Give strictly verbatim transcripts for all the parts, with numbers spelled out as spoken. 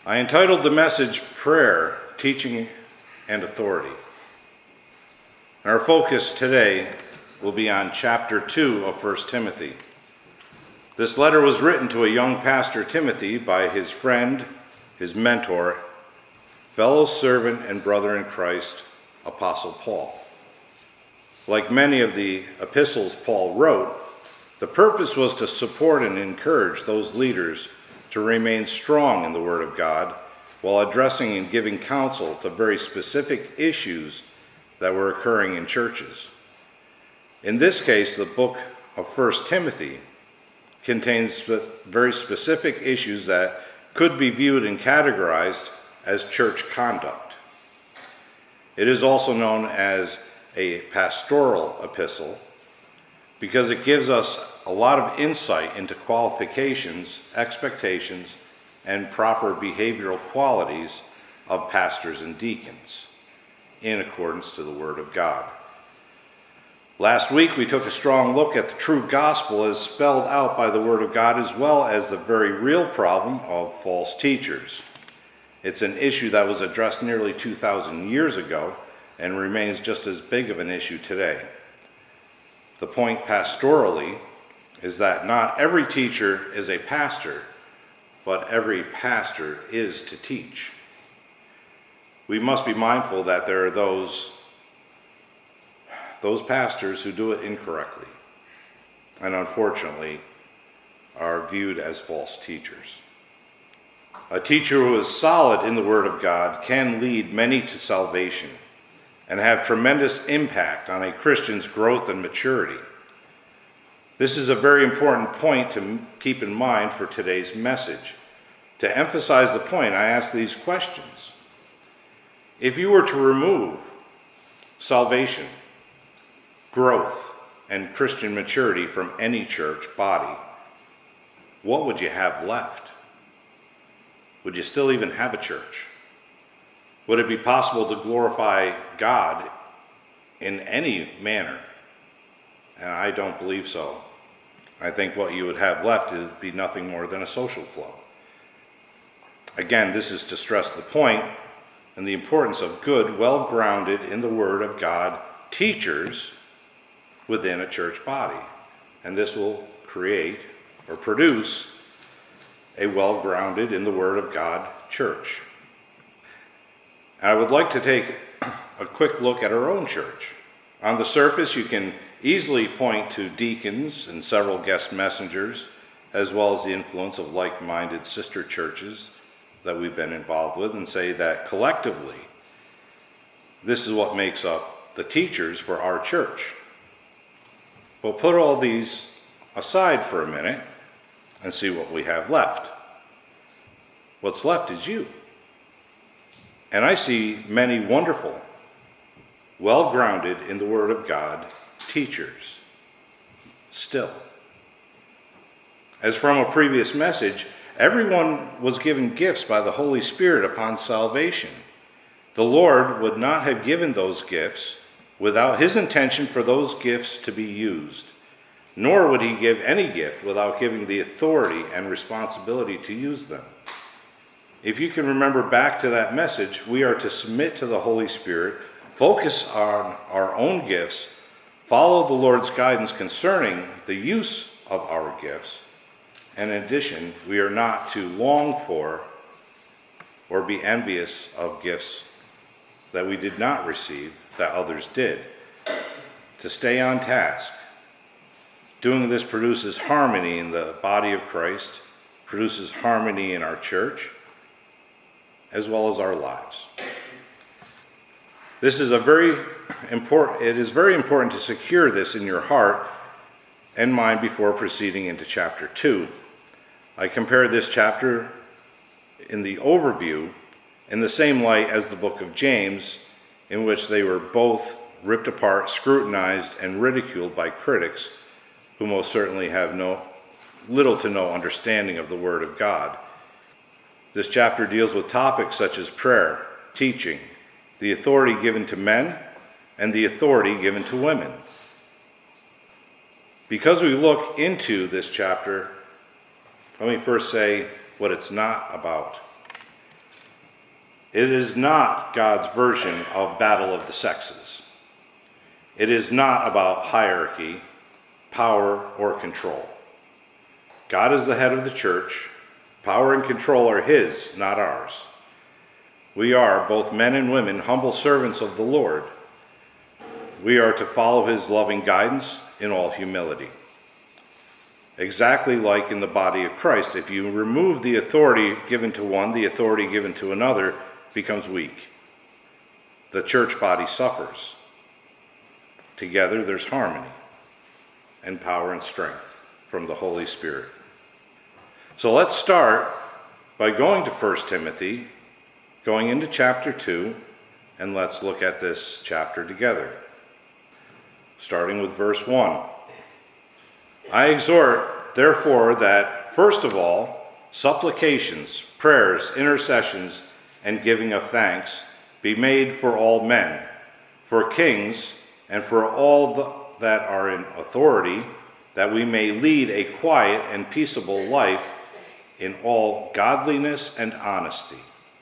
I entitled the message, Prayer, Teaching, and Authority. Our focus today will be on chapter two of First Timothy. This letter was written to a young pastor, Timothy, by his friend, his mentor, fellow servant and brother in Christ, Apostle Paul. Like many of the epistles Paul wrote, the purpose was to support and encourage those leaders to remain strong in the Word of God while addressing and giving counsel to very specific issues that were occurring in churches. In this case, the book of First Timothy contains very specific issues that could be viewed and categorized as church conduct. It is also known as a pastoral epistle because it gives us a lot of insight into qualifications, expectations, and proper behavioral qualities of pastors and deacons in accordance to the Word of God. Last week we took a strong look at the true gospel as spelled out by the Word of God, as well as the very real problem of false teachers. It's an issue that was addressed nearly two thousand years ago and remains just as big of an issue today. The point pastorally is that not every teacher is a pastor, but every pastor is to teach. We must be mindful that there are those, those pastors who do it incorrectly, and unfortunately are viewed as false teachers. A teacher who is solid in the Word of God can lead many to salvation and have tremendous impact on a Christian's growth and maturity. This is a very important point to keep in mind for today's message. To emphasize the point, I ask these questions. If you were to remove salvation, growth, and Christian maturity from any church body, what would you have left? Would you still even have a church? Would it be possible to glorify God in any manner? And I don't believe so. I think what you would have left would be nothing more than a social club. Again, this is to stress the point and the importance of good, well-grounded in the Word of God teachers within a church body. And this will create or produce a well-grounded in the Word of God church. I would like to take a quick look at our own church. On the surface, you can easily point to deacons and several guest messengers, as well as the influence of like-minded sister churches that we've been involved with, and say that collectively, this is what makes up the teachers for our church. But put all these aside for a minute and see what we have left. What's left is you. And I see many wonderful, well-grounded in the Word of God teachers still. As from a previous message, everyone was given gifts by the Holy Spirit upon salvation. The Lord would not have given those gifts without his intention for those gifts to be used, nor would he give any gift without giving the authority and responsibility to use them. If you can remember back to that message, we are to submit to the Holy Spirit, focus on our own gifts, follow the Lord's guidance concerning the use of our gifts, and in addition, we are not to long for or be envious of gifts that we did not receive that others did. To stay on task. Doing this produces harmony in the body of Christ, produces harmony in our church, as well as our lives. This is a very important, it is very important to secure this in your heart and mind before proceeding into chapter two. I compare this chapter in the overview in the same light as the book of James, in which they were both ripped apart, scrutinized, and ridiculed by critics who most certainly have no little to no understanding of the Word of God. This chapter deals with topics such as prayer, teaching, the authority given to men, and the authority given to women. Because we look into this chapter, let me first say what it's not about. It is not God's version of battle of the sexes. It is not about hierarchy, power, or control. God is the head of the church. Power and control are his, not ours. We are, both men and women, humble servants of the Lord. We are to follow his loving guidance in all humility. Exactly like in the body of Christ, if you remove the authority given to one, the authority given to another becomes weak. The church body suffers. Together there's harmony and power and strength from the Holy Spirit. So let's start by going to First Timothy, going into chapter two, and let's look at this chapter together. Starting with verse one. I exhort, therefore, that first of all, supplications, prayers, intercessions, and giving of thanks be made for all men, for kings, and for all the, that are in authority, that we may lead a quiet and peaceable life in all godliness and honesty.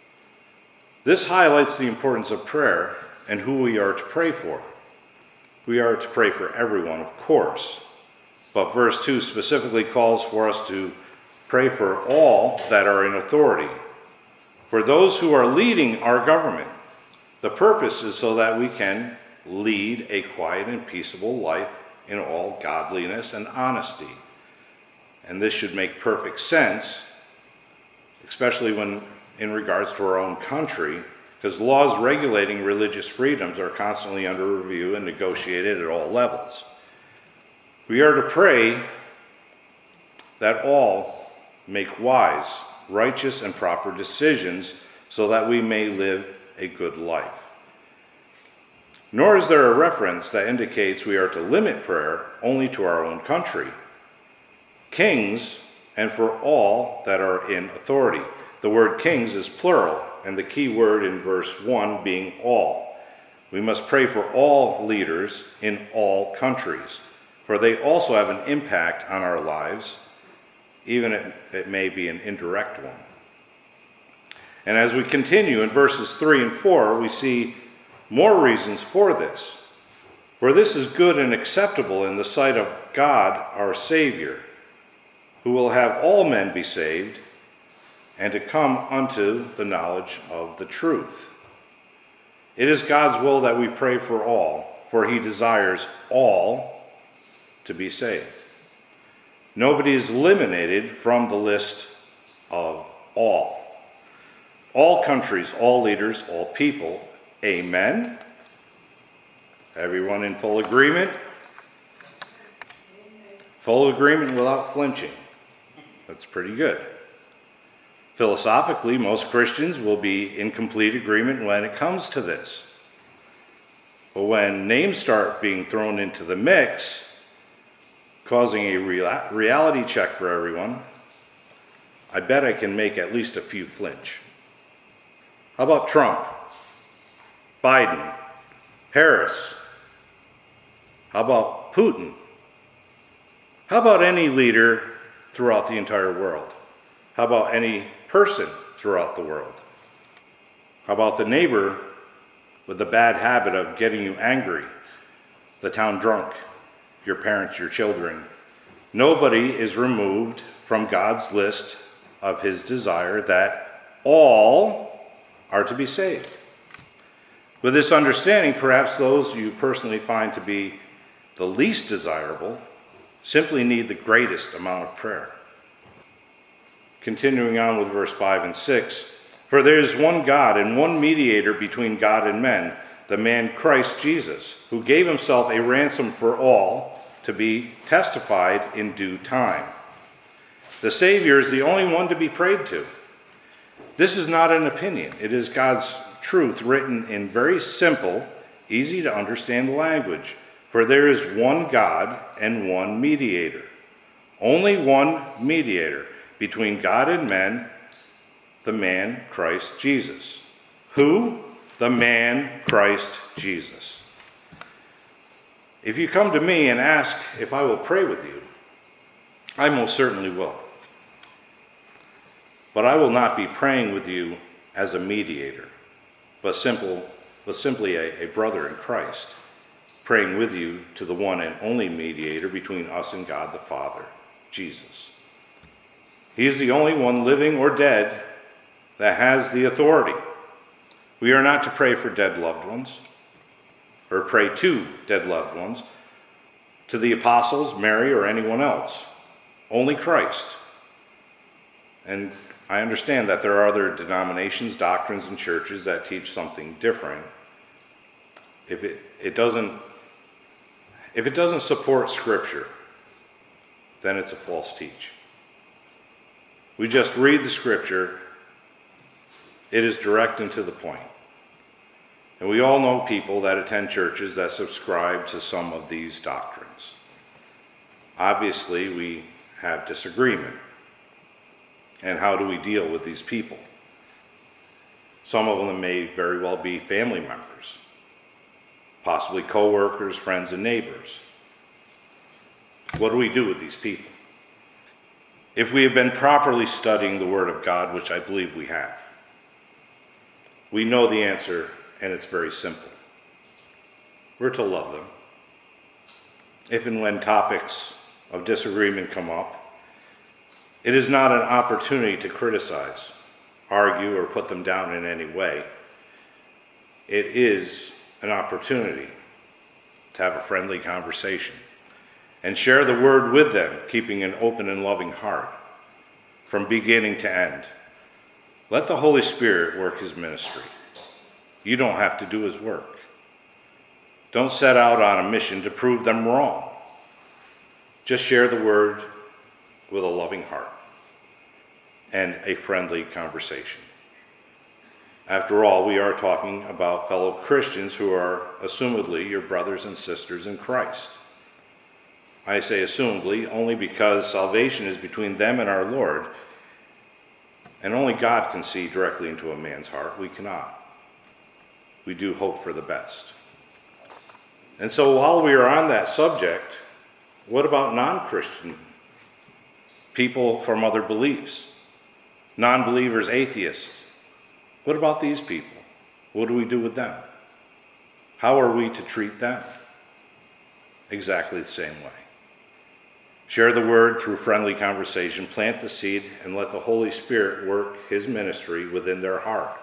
This highlights the importance of prayer and who we are to pray for. We are to pray for everyone, of course, but verse two specifically calls for us to pray for all that are in authority, for those who are leading our government. The purpose is so that we can lead a quiet and peaceable life in all godliness and honesty. And this should make perfect sense, especially when in regards to our own country, because laws regulating religious freedoms are constantly under review and negotiated at all levels. We are to pray that all make wise, righteous, and proper decisions so that we may live a good life. Nor is there a reference that indicates we are to limit prayer only to our own country. Kings, and for all that are in authority. The word kings is plural, and the key word in verse one being all. We must pray for all leaders in all countries, for they also have an impact on our lives, even if it may be an indirect one. And as we continue in verses three and four, we see more reasons for this. For this is good and acceptable in the sight of God our Savior, who will have all men be saved and to come unto the knowledge of the truth. It is God's will that we pray for all, for he desires all to be saved. Nobody is eliminated from the list of all. All countries, all leaders, all people. Amen. Everyone in full agreement? Full agreement without flinching. That's pretty good. Philosophically, most Christians will be in complete agreement when it comes to this. But when names start being thrown into the mix, causing a real- reality check for everyone, I bet I can make at least a few flinch. How about Trump, Biden, Harris? How about Putin? How about any leader throughout the entire world? How about any person throughout the world? How about the neighbor with the bad habit of getting you angry, the town drunk, your parents, your children? Nobody is removed from God's list of his desire that all are to be saved. With this understanding, perhaps those you personally find to be the least desirable simply need the greatest amount of prayer. Continuing on with verse five and six, for there is one God and one mediator between God and men, the man Christ Jesus, who gave himself a ransom for all to be testified in due time. The Savior is the only one to be prayed to. This is not an opinion. It is God's truth written in very simple, easy to understand language. For there is one God and one mediator. Only one mediator between God and men, the man Christ Jesus. Who? The man Christ Jesus. If you come to me and ask if I will pray with you, I most certainly will. But I will not be praying with you as a mediator. but simple, but simply a, a brother in Christ, praying with you to the one and only mediator between us and God the Father, Jesus. He is the only one, living or dead, that has the authority. We are not to pray for dead loved ones, or pray to dead loved ones, to the apostles, Mary, or anyone else. Only Christ. And I understand that there are other denominations, doctrines, and churches that teach something different. If it, it doesn't, if it doesn't support Scripture, then it's a false teach. We just read the Scripture. It is direct and to the point. And we all know people that attend churches that subscribe to some of these doctrines. Obviously, we have disagreement. And how do we deal with these people? Some of them may very well be family members, possibly co-workers, friends, and neighbors. What do we do with these people? If we have been properly studying the Word of God, which I believe we have, we know the answer, and it's very simple. We're to love them. If and when topics of disagreement come up, it is not an opportunity to criticize, argue, or put them down in any way. It is an opportunity to have a friendly conversation and share the Word with them, keeping an open and loving heart from beginning to end. Let the Holy Spirit work His ministry. You don't have to do His work. Don't set out on a mission to prove them wrong. Just share the Word with a loving heart and a friendly conversation. After all, we are talking about fellow Christians who are assumedly your brothers and sisters in Christ. I say assumedly only because salvation is between them and our Lord, and only God can see directly into a man's heart. We cannot. We do hope for the best. And so while we are on that subject, what about non-Christian people from other beliefs? Non-believers, atheists. What about these people? What do we do with them? How are we to treat them? Exactly the same way. Share the Word through friendly conversation, plant the seed, and let the Holy Spirit work His ministry within their heart.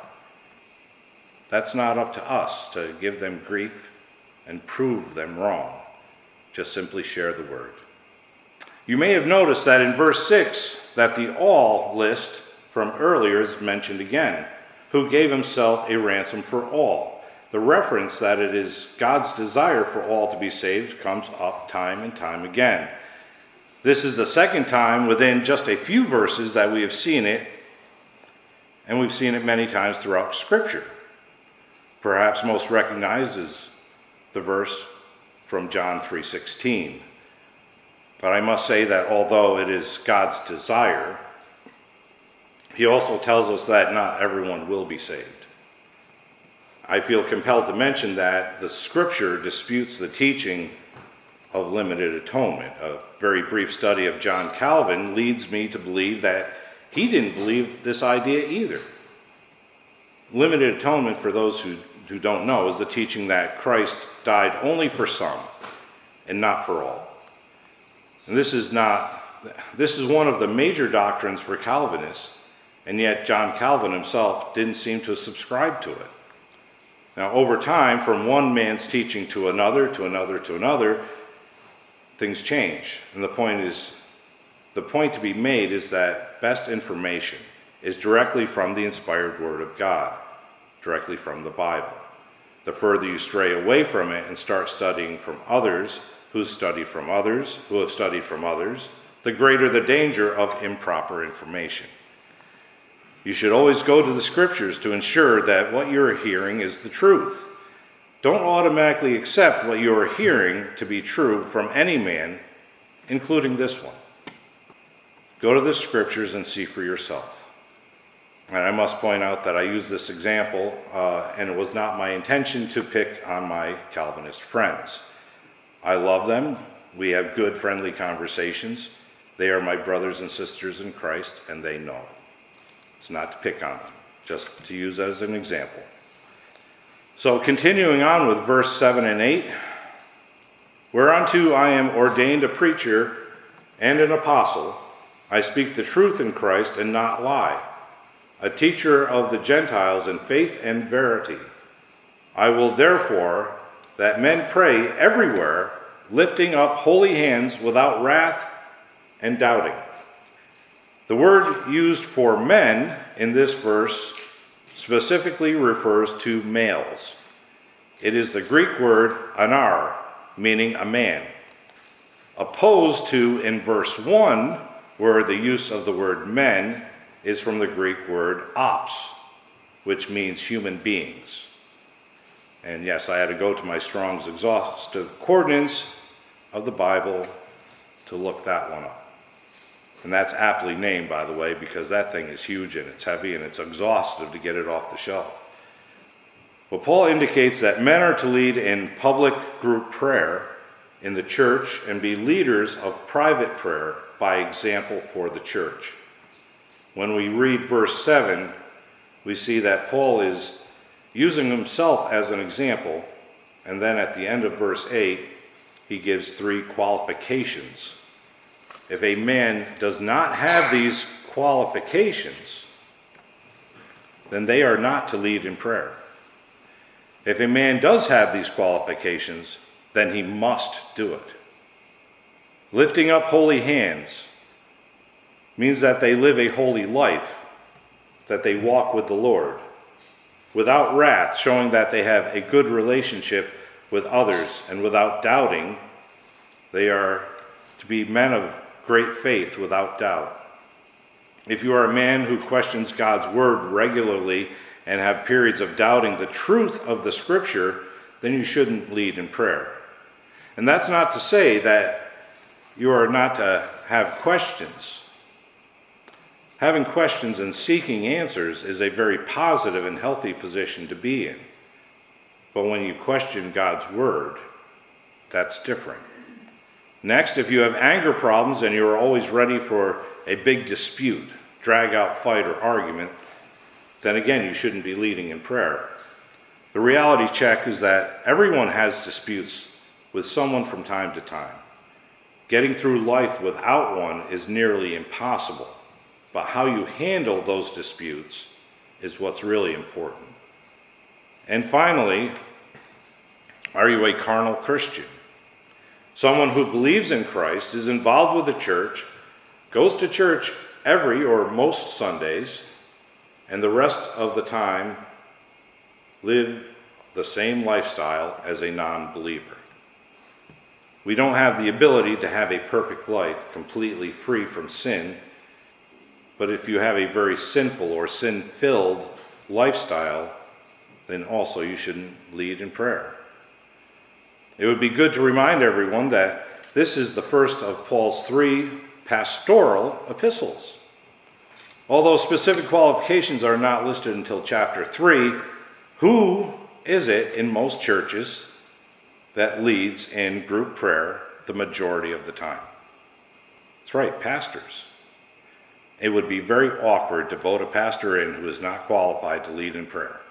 That's not up to us to give them grief and prove them wrong. Just simply share the Word. You may have noticed that in verse six, that the all list from earlier is mentioned again, who gave Himself a ransom for all. The reference that it is God's desire for all to be saved comes up time and time again. This is the second time within just a few verses that we have seen it, and we've seen it many times throughout Scripture. Perhaps most recognized is the verse from John three sixteen. But I must say that although it is God's desire, He also tells us that not everyone will be saved. I feel compelled to mention that the Scripture disputes the teaching of limited atonement. A very brief study of John Calvin leads me to believe that he didn't believe this idea either. Limited atonement, for those who, who don't know, is the teaching that Christ died only for some and not for all. And this is not, this is one of the major doctrines for Calvinists, and yet John Calvin himself didn't seem to subscribe to it. Now, over time, from one man's teaching to another, to another, to another, things change. And the point is, the point to be made is that best information is directly from the inspired Word of God, directly from the Bible. The further you stray away from it and start studying from others, who study from others, who have studied from others, the greater the danger of improper information. You should always go to the Scriptures to ensure that what you're hearing is the truth. Don't automatically accept what you are hearing to be true from any man, including this one. Go to the Scriptures and see for yourself. And I must point out that I use this example, uh, and it was not my intention to pick on my Calvinist friends. I love them. We have good, friendly conversations. They are my brothers and sisters in Christ, and they know it. It's not to pick on them, just to use as an example. So continuing on with verse seven and eight, whereunto I am ordained a preacher and an apostle, I speak the truth in Christ and not lie, a teacher of the Gentiles in faith and verity. I will therefore that men pray everywhere, lifting up holy hands without wrath and doubting. The word used for men in this verse specifically refers to males. It is the Greek word anar, meaning a man, opposed to in verse one, where the use of the word men is from the Greek word ops, which means human beings. And yes, I had to go to my Strong's exhaustive concordance of the Bible to look that one up. And that's aptly named, by the way, because that thing is huge and it's heavy and it's exhaustive to get it off the shelf. Well, Paul indicates that men are to lead in public group prayer in the church and be leaders of private prayer by example for the church. When we read verse seven, we see that Paul is using himself as an example, and then at the end of verse eight, he gives three qualifications. If a man does not have these qualifications, then they are not to lead in prayer. If a man does have these qualifications, then he must do it. Lifting up holy hands means that they live a holy life, that they walk with the Lord, without wrath, showing that they have a good relationship with others, and without doubting, they are to be men of great faith without doubt. If you are a man who questions God's word regularly and have periods of doubting the truth of the scripture, then you shouldn't lead in prayer. And that's not to say that you are not to have questions. Having questions and seeking answers is a very positive and healthy position to be in. But when you question God's word, that's different. Next, if you have anger problems and you're always ready for a big dispute, drag-out fight or argument, then again, you shouldn't be leading in prayer. The reality check is that everyone has disputes with someone from time to time. Getting through life without one is nearly impossible, but how you handle those disputes is what's really important. And finally, are you a carnal Christian? Someone who believes in Christ, is involved with the church, goes to church every or most Sundays, and the rest of the time live the same lifestyle as a non-believer. We don't have the ability to have a perfect life completely free from sin, but if you have a very sinful or sin-filled lifestyle, then also you shouldn't lead in prayer. It would be good to remind everyone that this is the first of Paul's three pastoral epistles. Although specific qualifications are not listed until chapter three, who is it in most churches that leads in group prayer the majority of the time? That's right, pastors. It would be very awkward to vote a pastor in who is not qualified to lead in prayer.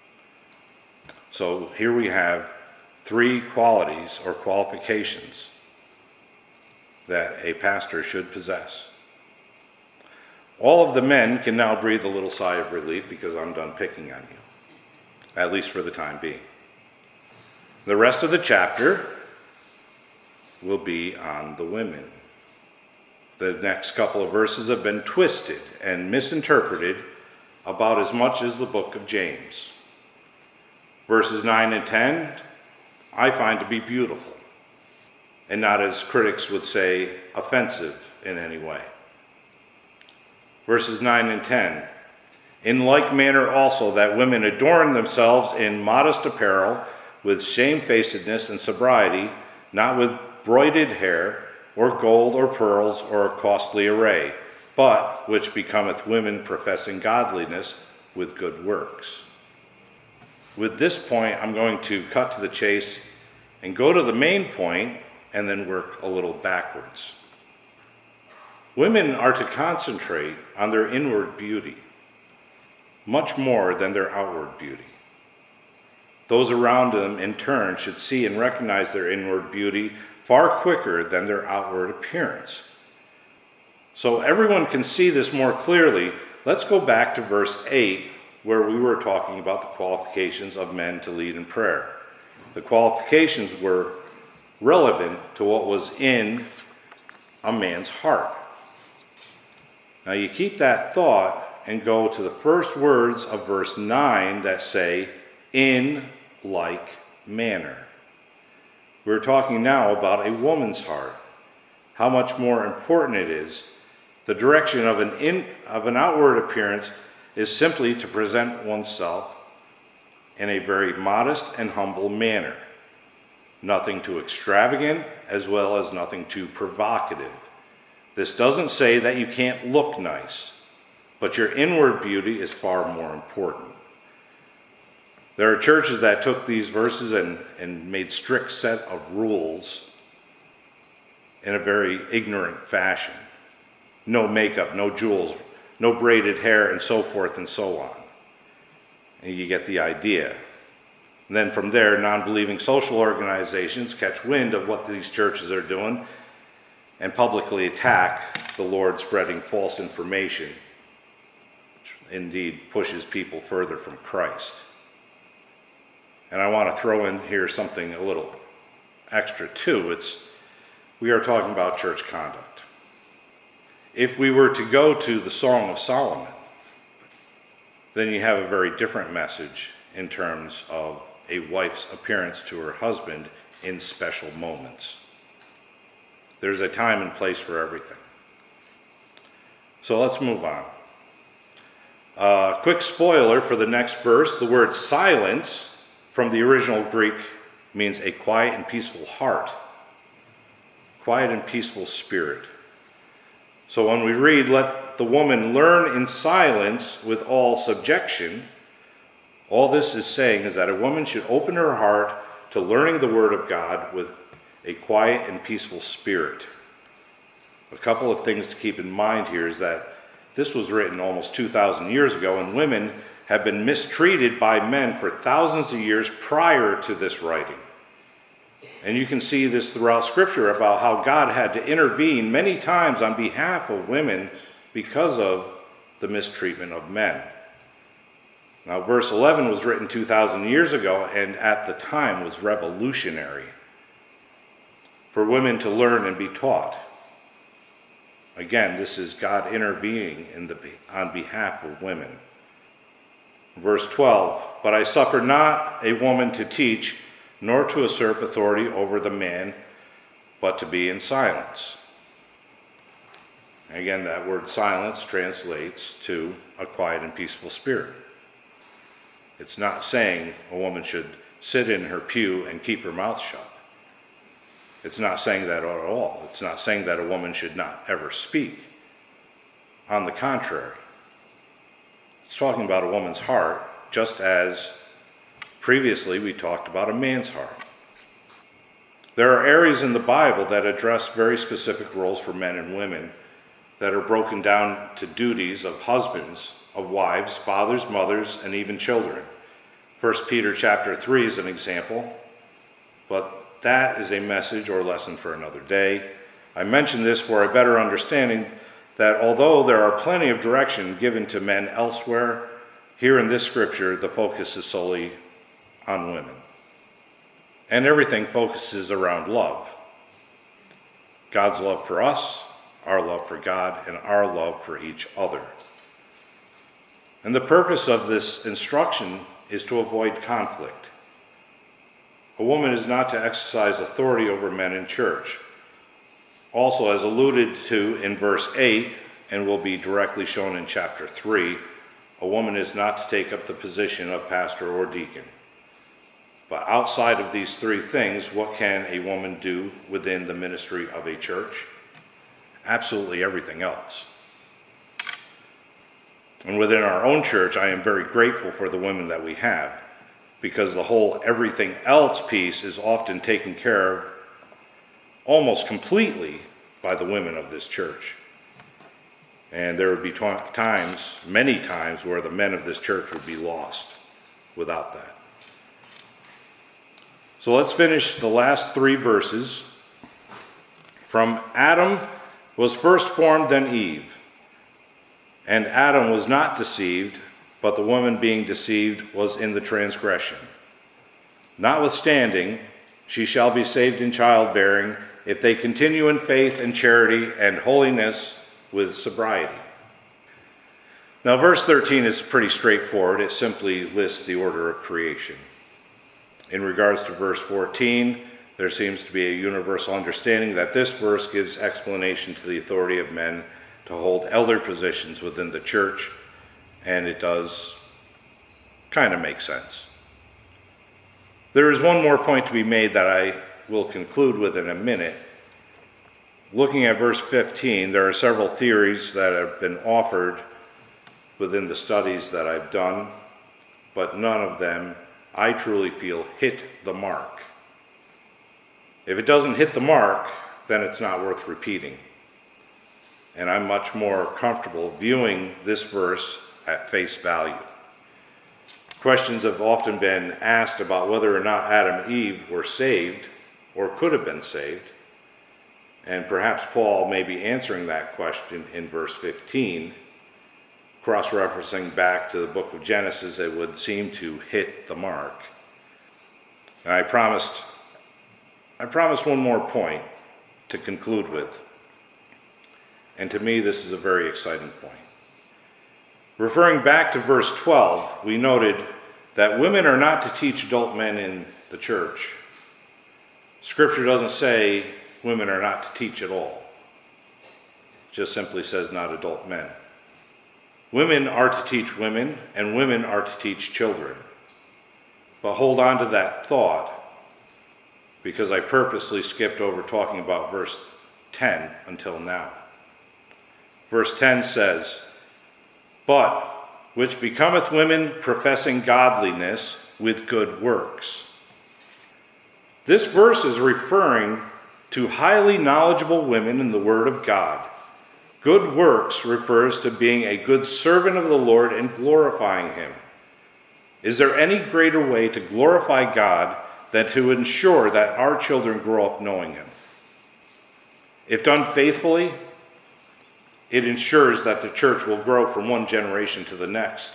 So here we have three qualities or qualifications that a pastor should possess. All of the men can now breathe a little sigh of relief because I'm done picking on you, at least for the time being. The rest of the chapter will be on the women. The next couple of verses have been twisted and misinterpreted about as much as the book of James. Verses nine and ten, I find to be beautiful, and not, as critics would say, offensive in any way. Verses nine and ten, in like manner also that women adorn themselves in modest apparel, with shamefacedness and sobriety, not with broided hair, or gold, or pearls, or costly array, but which becometh women professing godliness with good works. With this point, I'm going to cut to the chase and go to the main point and then work a little backwards. Women are to concentrate on their inward beauty much more than their outward beauty. those around them in turn should see and recognize their inward beauty far quicker than their outward appearance. So everyone can see this more clearly. Let's go back to verse eight, where we were talking about the qualifications of men to lead in prayer. The qualifications were relevant to what was in a man's heart. Now you keep that thought and go to the first words of verse nine that say, in like manner. We're talking now about a woman's heart. How much more important it is. The direction of an, in, of an outward appearance is simply to present oneself in a very modest and humble manner. Nothing too extravagant, as well as nothing too provocative. This doesn't say that you can't look nice, but your inward beauty is far more important. There are churches that took these verses and, and made strict set of rules in a very ignorant fashion. No makeup, no jewels, no braided hair, and so forth and so on. And you get the idea. And then from there, non-believing social organizations catch wind of what these churches are doing and publicly attack the Lord, spreading false information, which indeed pushes people further from Christ. And I want to throw in here something a little extra too. It's, we are talking about church conduct. If we were to go to the Song of Solomon, then you have a very different message in terms of a wife's appearance to her husband in special moments. There's a time and place for everything. So let's move on. Uh, quick spoiler for the next verse. The word silence from the original Greek means a quiet and peaceful heart, quiet and peaceful spirit. So when we read, let the woman learn in silence with all subjection, all this is saying is that a woman should open her heart to learning the Word of God with a quiet and peaceful spirit. A couple of things to keep in mind here is that this was written almost two thousand years ago, and women have been mistreated by men for thousands of years prior to this writing. And you can see this throughout Scripture about how God had to intervene many times on behalf of women because of the mistreatment of men. Now, verse eleven was written two thousand years ago, and at the time was revolutionary for women to learn and be taught. Again, this is God intervening in the, on behalf of women. Verse twelve, but I suffer not a woman to teach, nor to usurp authority over the man, but to be in silence. Again, that word silence translates to a quiet and peaceful spirit. It's not saying a woman should sit in her pew and keep her mouth shut. It's not saying that at all. It's not saying that a woman should not ever speak. On the contrary, it's talking about a woman's heart, just as previously we talked about a man's heart. There are areas in the Bible that address very specific roles for men and women that are broken down to duties of husbands, of wives, fathers, mothers, and even children. First Peter chapter three is an example, but that is a message or lesson for another day. I mention this for a better understanding that although there are plenty of direction given to men elsewhere, here in this scripture the focus is solely on women. And everything focuses around love. God's love for us, our love for God, and our love for each other. And the purpose of this instruction is to avoid conflict. A woman is not to exercise authority over men in church. Also, as alluded to in verse eight, and will be directly shown in chapter three, a woman is not to take up the position of pastor or deacon. But outside of these three things, what can a woman do within the ministry of a church? Absolutely everything else. And within our own church, I am very grateful for the women that we have, because the whole everything else piece is often taken care of almost completely by the women of this church. And there would be t- times, many times, where the men of this church would be lost without that. So let's finish the last three verses. From Adam was first formed, then Eve. And Adam was not deceived, but the woman being deceived was in the transgression. Notwithstanding, she shall be saved in childbearing, if they continue in faith and charity and holiness with sobriety. Now, verse thirteen is pretty straightforward. It simply lists the order of creation. In regards to verse fourteen, there seems to be a universal understanding that this verse gives explanation to the authority of men to hold elder positions within the church, and it does kind of make sense. There is one more point to be made that I will conclude with in a minute. Looking at verse fifteen, there are several theories that have been offered within the studies that I've done, but none of them, I truly feel, hit the mark. If it doesn't hit the mark, then it's not worth repeating. And I'm much more comfortable viewing this verse at face value. Questions have often been asked about whether or not Adam and Eve were saved or could have been saved. And perhaps Paul may be answering that question in verse fifteen, cross-referencing back to the book of Genesis. It would seem to hit the mark. And I promised, I promised one more point to conclude with. And to me, this is a very exciting point. Referring back to verse twelve, we noted that women are not to teach adult men in the church. Scripture doesn't say women are not to teach at all. It just simply says not adult men. Women are to teach women, and women are to teach children. But hold on to that thought, because I purposely skipped over talking about verse ten until now. Verse ten says, "But which becometh women professing godliness with good works." This verse is referring to highly knowledgeable women in the Word of God. Good works refers to being a good servant of the Lord and glorifying Him. Is there any greater way to glorify God than to ensure that our children grow up knowing Him? If done faithfully, it ensures that the church will grow from one generation to the next.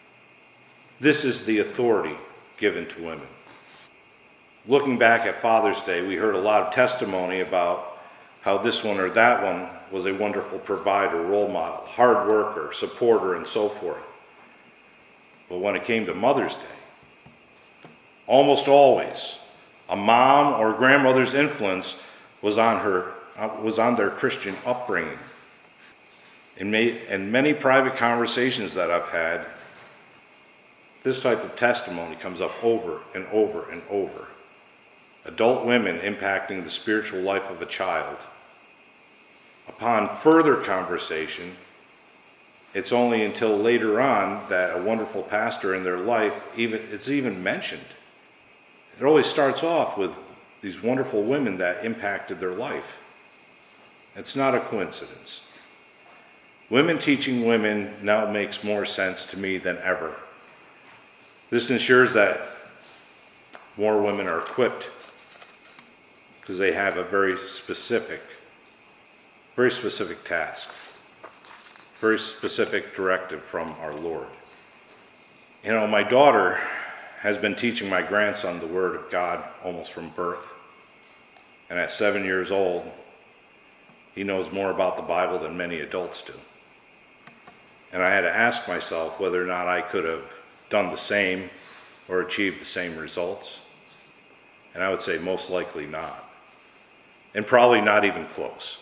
This is the authority given to women. Looking back at Father's Day, we heard a lot of testimony about how this one or that one was a wonderful provider, role model, hard worker, supporter, and so forth. But when it came to Mother's Day, almost always a mom or grandmother's influence was on her, was on their Christian upbringing. In, may, in many private conversations that I've had, this type of testimony comes up over and over and over. Adult women impacting the spiritual life of a child. Upon further conversation, it's only until later on that a wonderful pastor in their life, even it's even mentioned. It always starts off with these wonderful women that impacted their life. It's not a coincidence. Women teaching women now makes more sense to me than ever. This ensures that more women are equipped because they have a very specific, very specific task, very specific directive from our Lord. You know, my daughter has been teaching my grandson the Word of God almost from birth. And at seven years old, he knows more about the Bible than many adults do. And I had to ask myself whether or not I could have done the same or achieved the same results. And I would say most likely not. And probably not even close.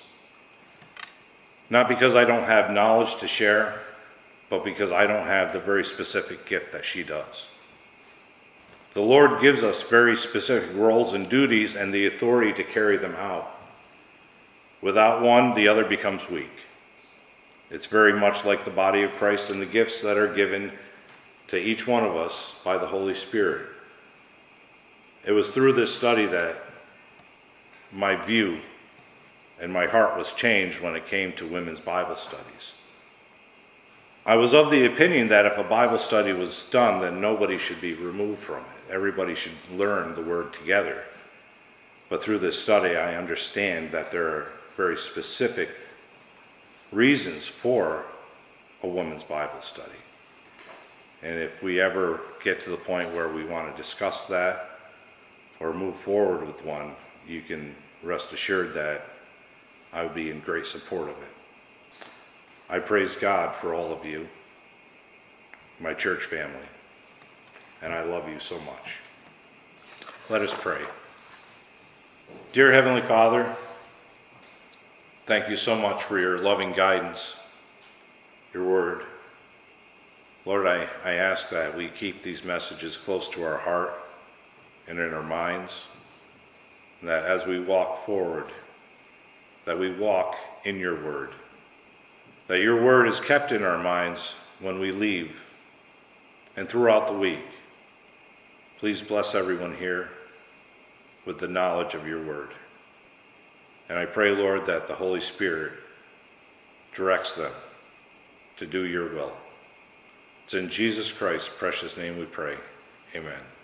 Not because I don't have knowledge to share, but because I don't have the very specific gift that she does. The Lord gives us very specific roles and duties and the authority to carry them out. Without one, the other becomes weak. It's very much like the body of Christ and the gifts that are given to each one of us by the Holy Spirit. It was through this study that my view and my heart was changed when it came to women's Bible studies. I was of the opinion that if a Bible study was done, then nobody should be removed from it. Everybody should learn the Word together. But through this study, I understand that there are very specific reasons for a women's Bible study. And if we ever get to the point where we want to discuss that or move forward with one, you can rest assured that I would be in great support of it. I praise God for all of you, my church family, and I love you so much. Let us pray. Dear Heavenly Father, thank you so much for your loving guidance, your word. Lord, I, I ask that we keep these messages close to our heart and in our minds, and that as we walk forward, that we walk in your word, that your word is kept in our minds when we leave and throughout the week. Please bless everyone here with the knowledge of your word. And I pray, Lord, that the Holy Spirit directs them to do your will. It's in Jesus Christ's precious name we pray. Amen.